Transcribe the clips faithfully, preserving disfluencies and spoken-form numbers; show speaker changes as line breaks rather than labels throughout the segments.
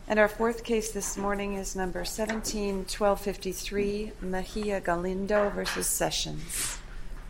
And our fourth case this morning is number seventeen twelve fifty-three, Mejia Galindo versus Sessions.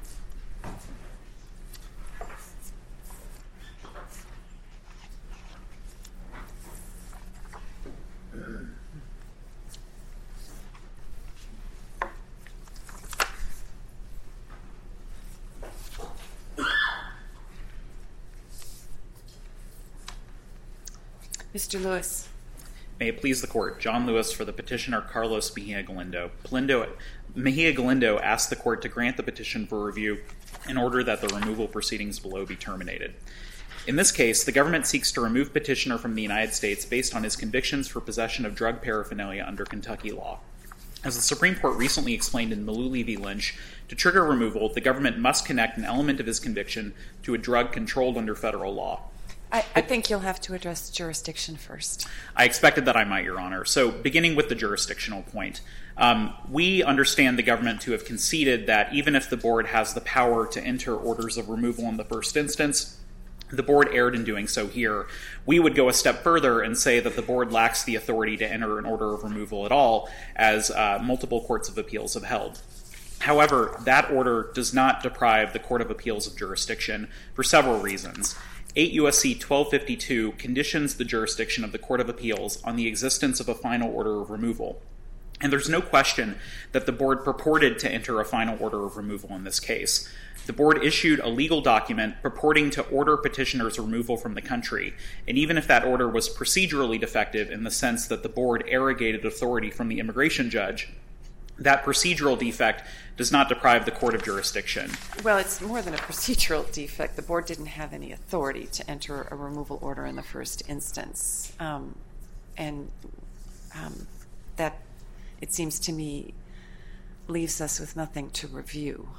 Mister Lewis.
May it please the Court, John Lewis for the petitioner Carlos Mejia Galindo. Galindo. Mejia Galindo asked the Court to grant the petition for review in order that the removal proceedings below be terminated. In this case, the government seeks to remove petitioner from the United States based on his convictions for possession of drug paraphernalia under Kentucky law. As the Supreme Court recently explained in Mullooly v. Lynch, to trigger removal, the government must connect an element of his conviction to a drug controlled under federal law.
I, I think you'll have to address jurisdiction first.
I expected that I might, Your Honor. So beginning with the jurisdictional point, um, we understand the government to have conceded that even if the board has the power to enter orders of removal in the first instance, the board erred in doing so here. We would go a step further and say that the board lacks the authority to enter an order of removal at all, as uh, multiple courts of appeals have held. However, that order does not deprive the Court of Appeals of jurisdiction for several reasons. eight U S C twelve fifty-two conditions the jurisdiction of the Court of Appeals on the existence of a final order of removal. And there's no question that the board purported to enter a final order of removal in this case. The board issued a legal document purporting to order petitioner's removal from the country, and even if that order was procedurally defective in the sense that the board arrogated authority from the immigration judge, that procedural defect does not deprive the court of jurisdiction.
Well, it's more than a procedural defect. The board didn't have any authority to enter a removal order in the first instance. Um, and um, that, it seems to me, leaves us with nothing to review.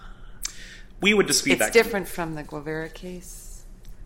We would dispute
it's
that.
It's different from the Guevara case?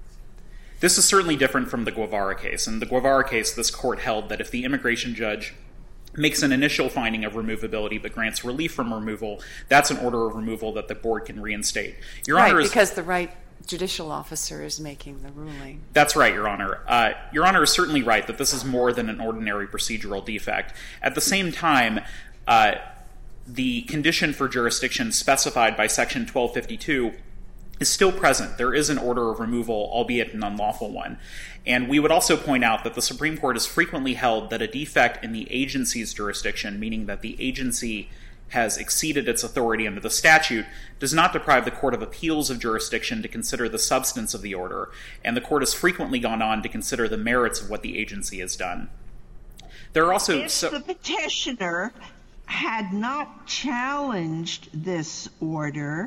This is certainly different from the Guevara case. In the Guevara case, this court held that if the immigration judge makes an initial finding of removability but grants relief from removal, that's an order of removal that the board can reinstate. Your
right,
Honor is,
because the right judicial officer is making the ruling.
That's right, Your Honor. Uh, Your Honor is certainly right that this is more than an ordinary procedural defect. At the same time, uh, the condition for jurisdiction specified by Section twelve fifty-two is still present. There is an order of removal, albeit an unlawful one. And we would also point out that the Supreme Court has frequently held that a defect in the agency's jurisdiction, meaning that the agency has exceeded its authority under the statute, does not deprive the Court of Appeals of jurisdiction to consider the substance of the order, and the Court has frequently gone on to consider the merits of what the agency has done. There are also...
If
so-
the petitioner had not challenged this order,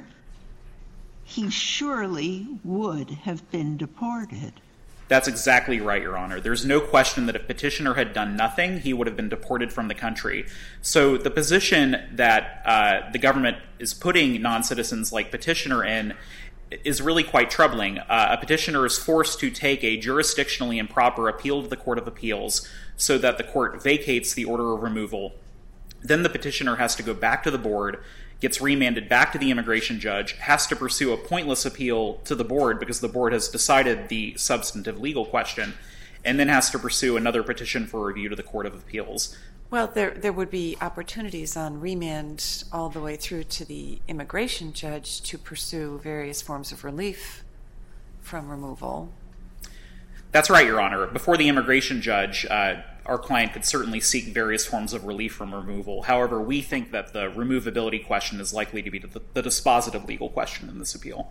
he surely would have been deported.
That's exactly right, Your Honor. There's no question that if petitioner had done nothing, he would have been deported from the country. So the position that uh, the government is putting non-citizens like petitioner in is really quite troubling. Uh, a petitioner is forced to take a jurisdictionally improper appeal to the Court of Appeals so that the court vacates the order of removal. Then the petitioner has to go back to the board, gets remanded back to the immigration judge, has to pursue a pointless appeal to the board because the board has decided the substantive legal question, and then has to pursue another petition for review to the Court of Appeals.
Well, there there would be opportunities on remand all the way through to the immigration judge to pursue various forms of relief from removal.
That's right, Your Honor. Before the immigration judge, uh, our client could certainly seek various forms of relief from removal. However, we think that the removability question is likely to be the, the dispositive legal question in this appeal.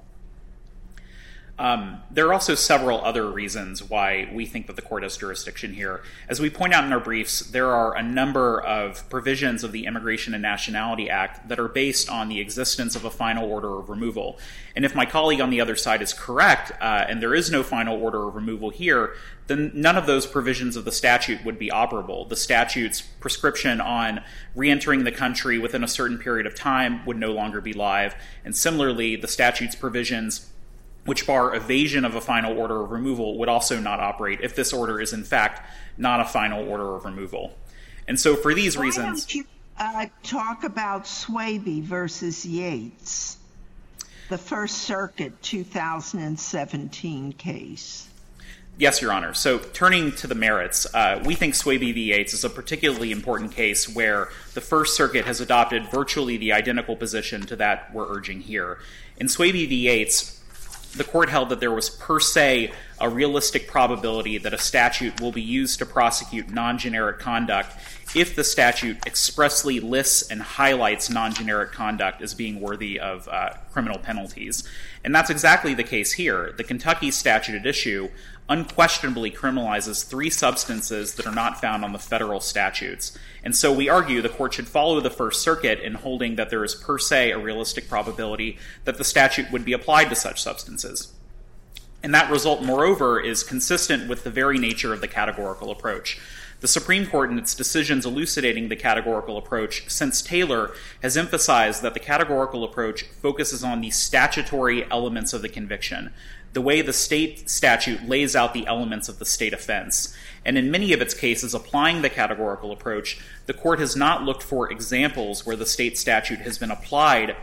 Um, there are also several other reasons why we think that the court has jurisdiction here. As we point out in our briefs, there are a number of provisions of the Immigration and Nationality Act that are based on the existence of a final order of removal. And if my colleague on the other side is correct, uh, and there is no final order of removal here, then none of those provisions of the statute would be operable. The statute's prescription on re-entering the country within a certain period of time would no longer be live. And similarly, the statute's provisions which bar evasion of a final order of removal would also not operate if this order is in fact not a final order of removal. And so for these
Why
reasons...
don't you uh, talk about Swaby versus Yates, the First Circuit two thousand seventeen case?
Yes, Your Honor. So turning to the merits, uh, we think Swaby v. Yates is a particularly important case where the First Circuit has adopted virtually the identical position to that we're urging here. In Swaby v. Yates, the court held that there was per se a realistic probability that a statute will be used to prosecute non-generic conduct if the statute expressly lists and highlights non-generic conduct as being worthy of uh, criminal penalties. And that's exactly the case here. The Kentucky statute at issue unquestionably criminalizes three substances that are not found on the federal statutes. And so we argue the court should follow the First Circuit in holding that there is per se a realistic probability that the statute would be applied to such substances. And that result, moreover, is consistent with the very nature of the categorical approach. The Supreme Court, in its decisions elucidating the categorical approach since Taylor, has emphasized that the categorical approach focuses on the statutory elements of the conviction, the way the state statute lays out the elements of the state offense. And in many of its cases applying the categorical approach, the court has not looked for examples where the state statute has been applied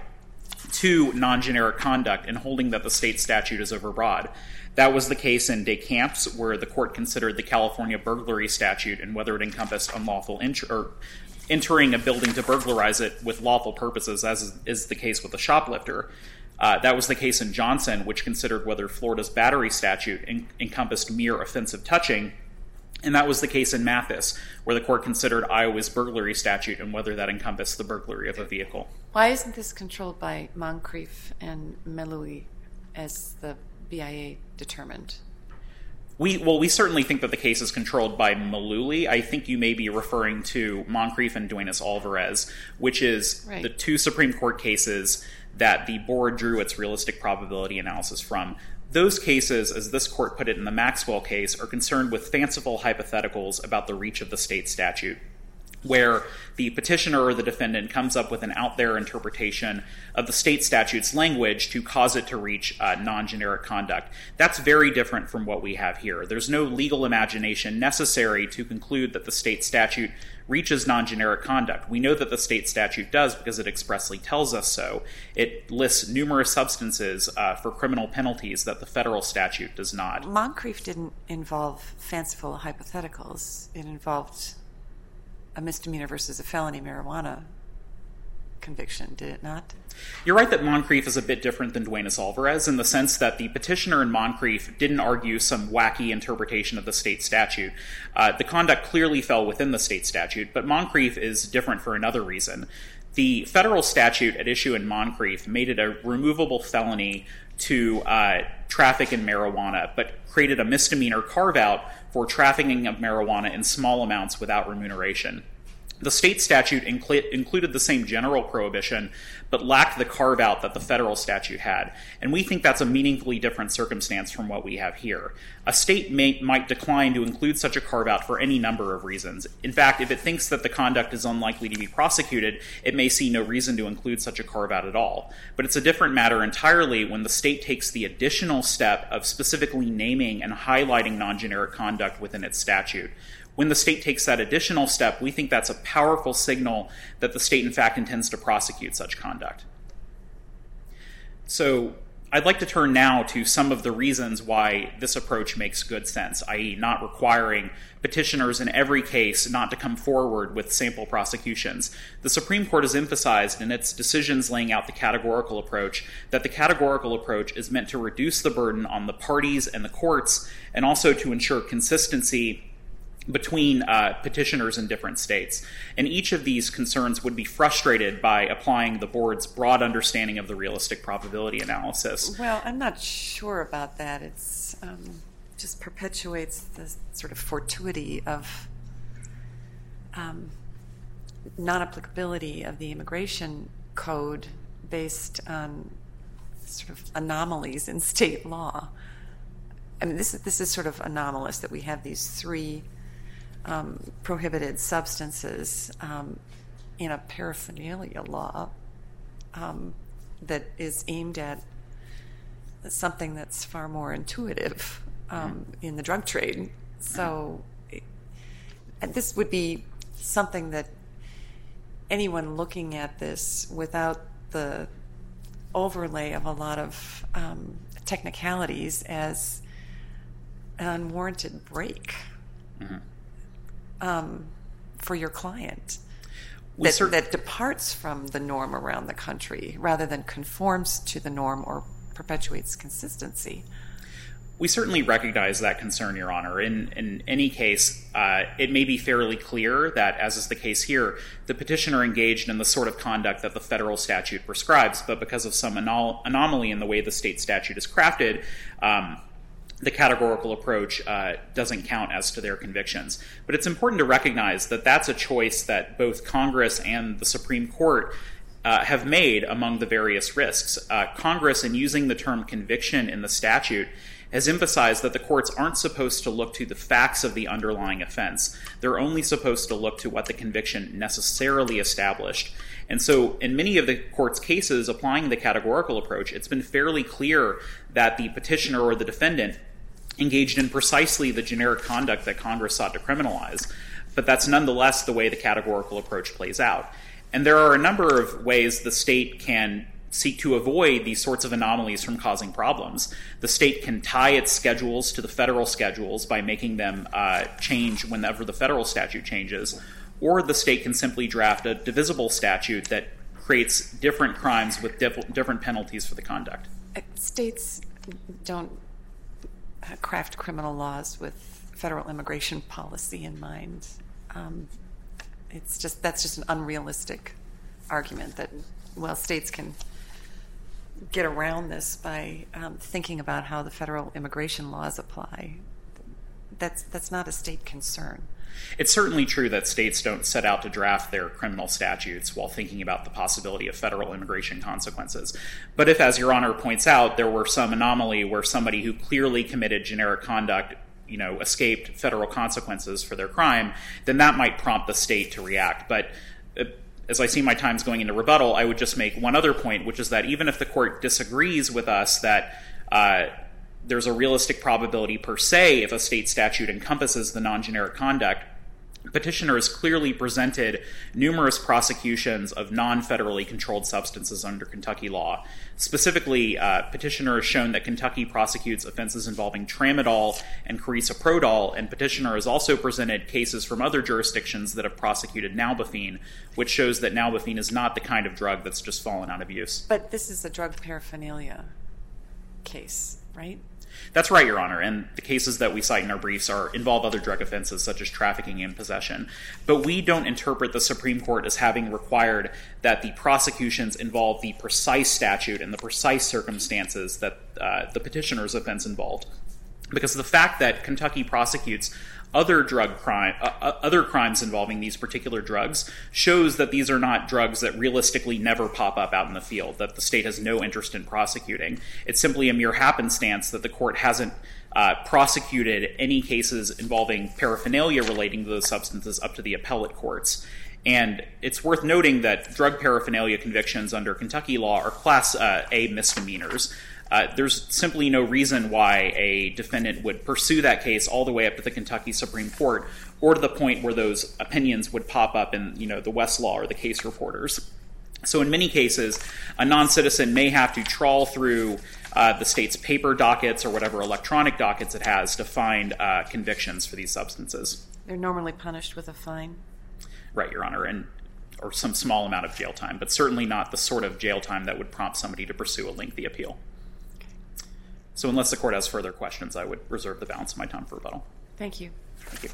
to non-generic conduct and holding that the state statute is overbroad. That was the case in DeCamps, where the court considered the California burglary statute and whether it encompassed unlawful ent- or entering a building to burglarize it with lawful purposes, as is, is the case with a shoplifter. Uh, that was the case in Johnson, which considered whether Florida's battery statute en- encompassed mere offensive touching. And that was the case in Mathis, where the court considered Iowa's burglary statute and whether that encompassed the burglary of a vehicle.
Why isn't this controlled by Moncrief and Melui, as the B I A determined?
We well, we certainly think that the case is controlled by Malooly. I think you may be referring to Moncrief and Duenas-Alvarez, which is right. The two Supreme Court cases that the board drew its realistic probability analysis from. Those cases, as this court put it in the Maxwell case, are concerned with fanciful hypotheticals about the reach of the state statute, where the petitioner or the defendant comes up with an out-there interpretation of the state statute's language to cause it to reach uh, non-generic conduct. That's very different from what we have here. There's no legal imagination necessary to conclude that the state statute reaches non-generic conduct. We know that the state statute does because it expressly tells us so. It lists numerous substances uh, for criminal penalties that the federal statute does not.
Moncrief didn't involve fanciful hypotheticals. It involved a misdemeanor versus a felony marijuana conviction, did it not?
You're right that Moncrief is a bit different than Duenas-Alvarez in the sense that the petitioner in Moncrief didn't argue some wacky interpretation of the state statute. Uh, the conduct clearly fell within the state statute, but Moncrief is different for another reason. The federal statute at issue in Moncrief made it a removable felony to uh, traffic in marijuana, but created a misdemeanor carve-out for trafficking of marijuana in small amounts without remuneration. The state statute incl- included the same general prohibition, but lacked the carve-out that the federal statute had. And we think that's a meaningfully different circumstance from what we have here. A state may, might decline to include such a carve-out for any number of reasons. In fact, if it thinks that the conduct is unlikely to be prosecuted, it may see no reason to include such a carve-out at all. But it's a different matter entirely when the state takes the additional step of specifically naming and highlighting non-generic conduct within its statute. When the state takes that additional step, we think that's a powerful signal that the state, in fact, intends to prosecute such conduct. So I'd like to turn now to some of the reasons why this approach makes good sense, that is not requiring petitioners in every case not to come forward with sample prosecutions. The Supreme Court has emphasized in its decisions laying out the categorical approach that the categorical approach is meant to reduce the burden on the parties and the courts and also to ensure consistency between uh, petitioners in different states. And each of these concerns would be frustrated by applying the board's broad understanding of the realistic probability analysis.
Well, I'm not sure about that. It's um, just perpetuates the sort of fortuity of um, non-applicability of the immigration code based on sort of anomalies in state law. I mean, this is, this is sort of anomalous that we have these three Um, prohibited substances um, in a paraphernalia law um, that is aimed at something that's far more intuitive um, mm-hmm. in the drug trade. So it, and this would be something that anyone looking at this without the overlay of a lot of um, technicalities as an unwarranted break mm-hmm. um, for your client that, cert- that departs from the norm around the country rather than conforms to the norm or perpetuates consistency.
We certainly recognize that concern, Your Honor. In, in any case, uh, it may be fairly clear that, as is the case here, the petitioner engaged in the sort of conduct that the federal statute prescribes, but because of some anom- anomaly in the way the state statute is crafted, um, the categorical approach uh, doesn't count as to their convictions. But it's important to recognize that that's a choice that both Congress and the Supreme Court uh, have made among the various risks. Uh, Congress, in using the term conviction in the statute, has emphasized that the courts aren't supposed to look to the facts of the underlying offense. They're only supposed to look to what the conviction necessarily established. And so in many of the court's cases applying the categorical approach, it's been fairly clear that the petitioner or the defendant engaged in precisely the generic conduct that Congress sought to criminalize. But that's nonetheless the way the categorical approach plays out. And there are a number of ways the state can seek to avoid these sorts of anomalies from causing problems. The state can tie its schedules to the federal schedules by making them uh, change whenever the federal statute changes, or the state can simply draft a divisible statute that creates different crimes with diff- different penalties for the conduct.
States don't craft criminal laws with federal immigration policy in mind. Um, it's just that's just an unrealistic argument that, well, states can get around this by um, thinking about how the federal immigration laws apply. That's that's not a state concern.
It's certainly true that states don't set out to draft their criminal statutes while thinking about the possibility of federal immigration consequences. But if, as Your Honor points out, there were some anomaly where somebody who clearly committed generic conduct, you know, escaped federal consequences for their crime, then that might prompt the state to react. But uh, as I see my time's going into rebuttal, I would just make one other point, which is that even if the court disagrees with us that uh, there's a realistic probability per se if a state statute encompasses the non-generic conduct, petitioner has clearly presented numerous prosecutions of non-federally controlled substances under Kentucky law. Specifically, uh, petitioner has shown that Kentucky prosecutes offenses involving tramadol and carisoprodol, and petitioner has also presented cases from other jurisdictions that have prosecuted nalbuphine, which shows that nalbuphine is not the kind of drug that's just fallen out of use.
But this is a drug paraphernalia case, right?
That's right, Your Honor, and the cases that we cite in our briefs are involve other drug offenses such as trafficking and possession. But we don't interpret the Supreme Court as having required that the prosecutions involve the precise statute and the precise circumstances that uh, the petitioner's offense involved. Because the fact that Kentucky prosecutes other drug crime, uh, other crimes involving these particular drugs shows that these are not drugs that realistically never pop up out in the field, that the state has no interest in prosecuting. It's simply a mere happenstance that the court hasn't uh, prosecuted any cases involving paraphernalia relating to those substances up to the appellate courts. And it's worth noting that drug paraphernalia convictions under Kentucky law are Class uh, A misdemeanors. Uh, there's simply no reason why a defendant would pursue that case all the way up to the Kentucky Supreme Court or to the point where those opinions would pop up in, you know, the Westlaw or the case reporters. So in many cases, a non-citizen may have to trawl through uh, the state's paper dockets or whatever electronic dockets it has to find uh, convictions for these substances.
They're normally punished with a fine?
Right, Your Honor, and or some small amount of jail time, but certainly not the sort of jail time that would prompt somebody to pursue a lengthy appeal. So unless the court has further questions, I would reserve the balance of my time for rebuttal.
Thank you.
Thank you.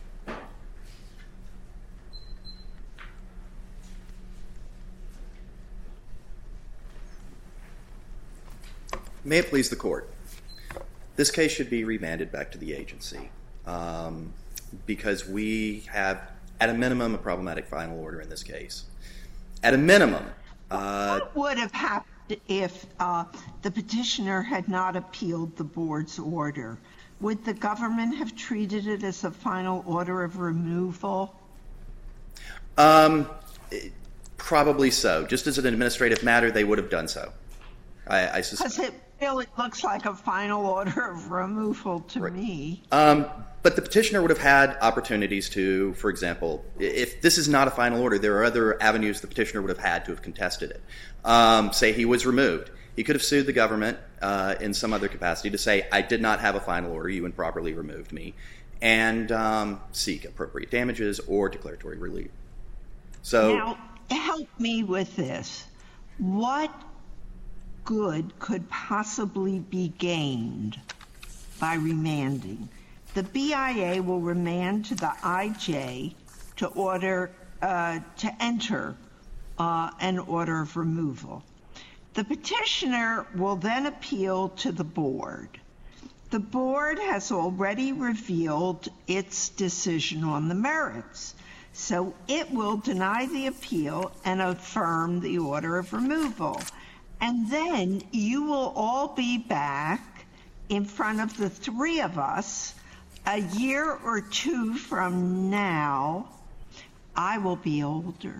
May it please the court. This case should be remanded back to the agency um, because we have, at a minimum, a problematic final order in this case. At a minimum... Uh,
what would have happened if uh, the petitioner had not appealed the board's order? Would the government have treated it as a final order of removal?
Um, probably so. Just as an administrative matter, they would have done so. I, I suspect.
Because it really looks like a final order of removal to
right.
me.
Um, but the petitioner would have had opportunities to, for example, if this is not a final order, there are other avenues the petitioner would have had to have contested it. Um, say he was removed. He could have sued the government uh, in some other capacity to say, I did not have a final order, you improperly removed me, and um, seek appropriate damages or declaratory relief. So,
now, help me with this. What good could possibly be gained by remanding? The B I A will remand to the I J to order uh, to enter uh, an order of removal. The petitioner will then appeal to the board. The board has already revealed its decision on the merits, so it will deny the appeal and affirm the order of removal. And then you will all be back in front of the three of us a year or two from now. I will be older.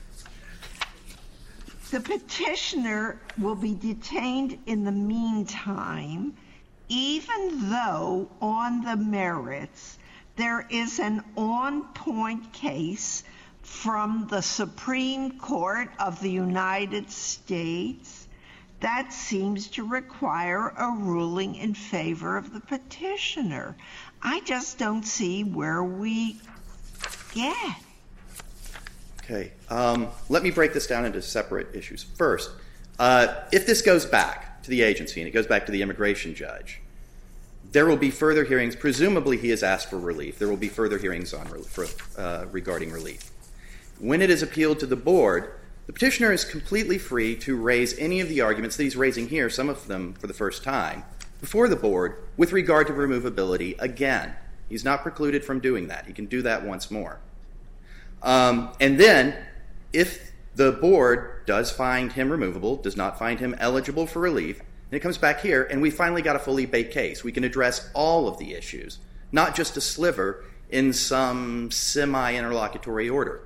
The petitioner will be detained in the meantime, even though on the merits there is an on-point case from the Supreme Court of the United States that seems to require a ruling in favor of the petitioner. I just don't see where we get.
Okay, um, let me break this down into separate issues. First, uh, if this goes back to the agency and it goes back to the immigration judge, there will be further hearings. Presumably he has asked for relief. There will be further hearings on for, uh, regarding relief. When it is appealed to the board, the petitioner is completely free to raise any of the arguments that he's raising here, some of them for the first time, before the board with regard to removability again. He's not precluded from doing that. He can do that once more. Um, and then, if the board does find him removable, does not find him eligible for relief, and it comes back here, and we finally got a fully baked case, we can address all of the issues, not just a sliver in some semi-interlocutory order.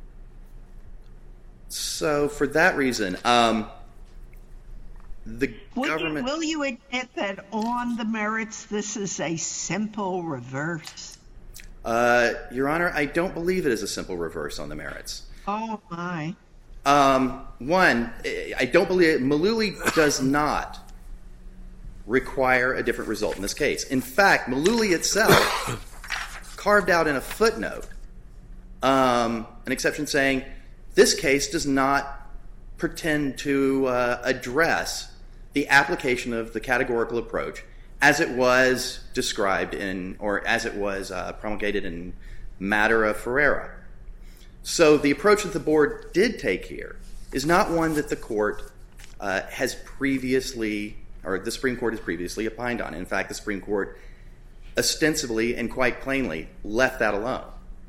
So, for that reason, um, the
will
government...
You, will you admit that on the merits this is a simple reverse?
Uh, Your Honor, I don't believe it is a simple reverse on the merits.
Oh, my.
Um, one, I don't believe Mullooly does not require a different result in this case. In fact, Mullooly itself carved out in a footnote um, an exception saying this case does not pretend to uh, address the application of the categorical approach as it was described in, or as it was uh, promulgated in matter of Ferreira. So the approach that the board did take here is not one that the court uh, has previously, or the Supreme Court has previously opined on. In fact, the Supreme Court ostensibly and quite plainly left that alone.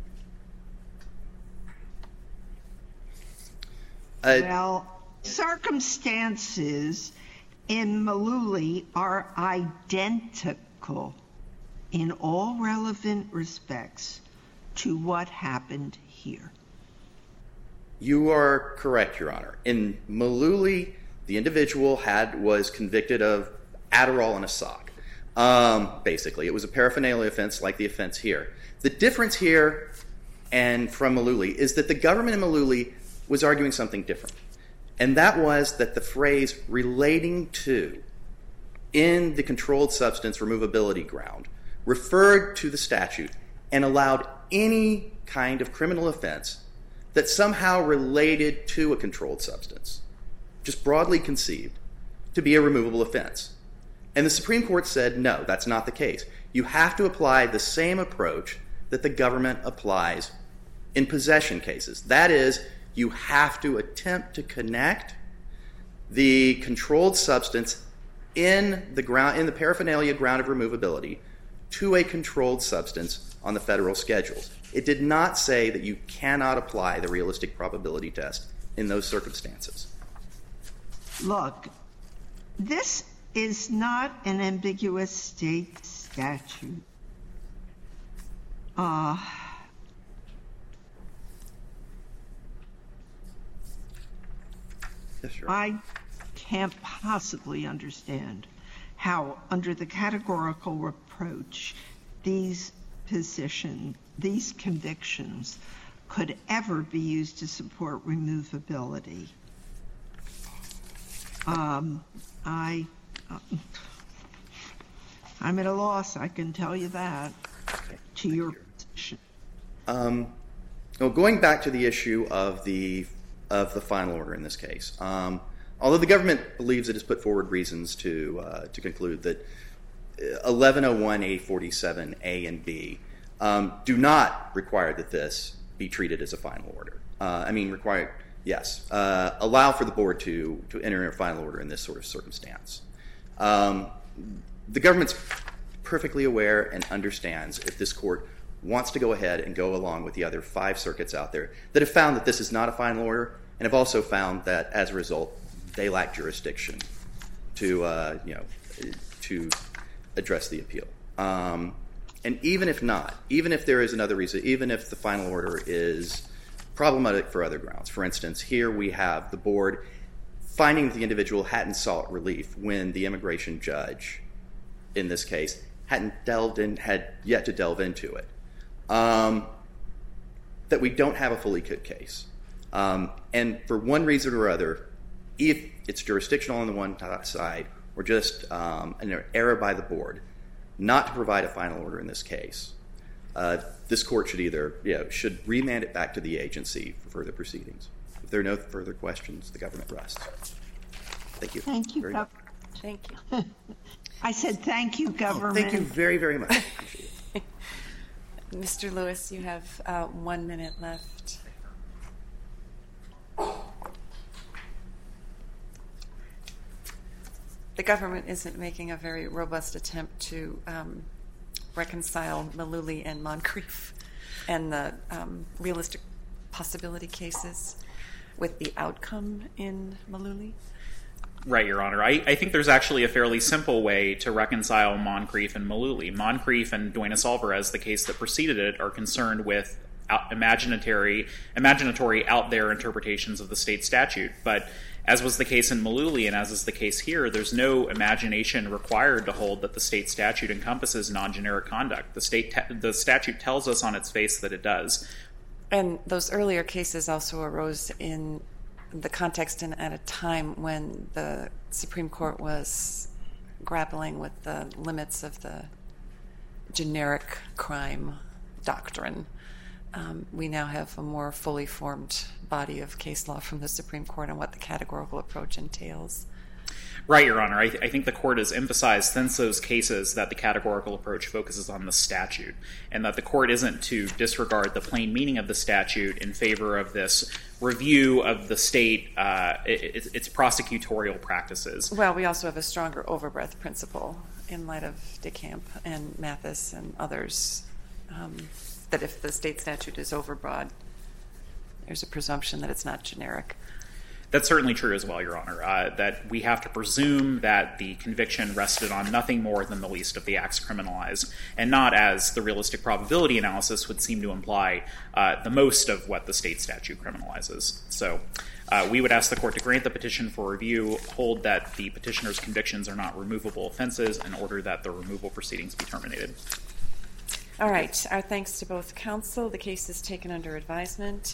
Uh,
well, circumstances in Mullooly are identical in all relevant respects to what happened here.
You are correct, Your Honor. In Mullooly, the individual had was convicted of Adderall in a sock. Um, basically, it was a paraphernalia offense like the offense here. The difference here and from Mullooly is that the government in Mullooly was arguing something different. And that was that the phrase relating to in the controlled substance removability ground referred to the statute and allowed any kind of criminal offense that somehow related to a controlled substance, just broadly conceived, to be a removable offense. And the Supreme Court said, no, that's not the case. You have to apply the same approach that the government applies in possession cases. That is, you have to attempt to connect the controlled substance in the ground, in the paraphernalia ground of removability to a controlled substance on the federal schedules. It did not say that you cannot apply the realistic probability test in those circumstances.
Look, this is not an ambiguous state statute. Uh,
yes, sure.
I can't possibly understand how, under the categorical approach, these position, these convictions could ever be used to support removability. Um, I, uh, I'm at a loss, I can tell you that, to your position.
Um, well, going back to the issue of the of the final order in this case, um, although the government believes it has put forward reasons to uh, to conclude that eleven oh one A forty-seven A and B um, do not require that this be treated as a final order. Uh, I mean, require yes, uh, allow for the board to to enter a final order in this sort of circumstance. Um, the government's perfectly aware and understands if this court wants to go ahead and go along with the other five circuits out there that have found that this is not a final order and have also found that as a result they lack jurisdiction to uh, you know to address the appeal. Um, and even if not, even if there is another reason, even if the final order is problematic for other grounds, for instance, here we have the board finding that the individual hadn't sought relief when the immigration judge in this case hadn't delved in, had yet to delve into it. Um, that we don't have a fully cooked case. Um, and for one reason or other, if it's jurisdictional on the one side or just um, an error by the board not to provide a final order in this case, uh, this court should either, you know, should remand it back to the agency for further proceedings. If there are no further questions, the government rests. Thank you.
Thank you,
very
Governor.
much.
Thank you.
I said thank you, government.
Oh, thank you very, very much. Appreciate it.
Mister Lewis, you have uh, one minute left. The government isn't making a very robust attempt to um, reconcile Mullooly and Moncrief and the um, realistic possibility cases with the outcome in Mullooly.
Right, Your Honor. I, I think there's actually a fairly simple way to reconcile Moncrief and Mullooly. Moncrief and Duenas-Alvarez, the case that preceded it, are concerned with out, imaginatory, imaginatory out there interpretations of the state statute. But as was the case in Mullooly and as is the case here, there's no imagination required to hold that the state statute encompasses non-generic conduct. The state te- the statute tells us on its face that it does.
And those earlier cases also arose in the context and at a time when the Supreme Court was grappling with the limits of the generic crime doctrine. Um, we now have a more fully formed body of case law from the Supreme Court on what the categorical approach entails.
Right, Your Honor. I, th- I think the court has emphasized since those cases that the categorical approach focuses on the statute and that the court isn't to disregard the plain meaning of the statute in favor of this review of the state, uh, it, its prosecutorial practices.
Well, we also have a stronger overbreadth principle in light of DeCamp and Mathis and others, um, that if the state statute is overbroad, there's a presumption that it's not generic.
That's certainly true as well, Your Honor, uh, that we have to presume that the conviction rested on nothing more than the least of the acts criminalized, and not, as the realistic probability analysis would seem to imply, uh, the most of what the state statute criminalizes. So uh, we would ask the court to grant the petition for review, hold that the petitioner's convictions are not removable offenses, and order that the removal proceedings be terminated.
All right. Our thanks to both counsel. The case is taken under advisement.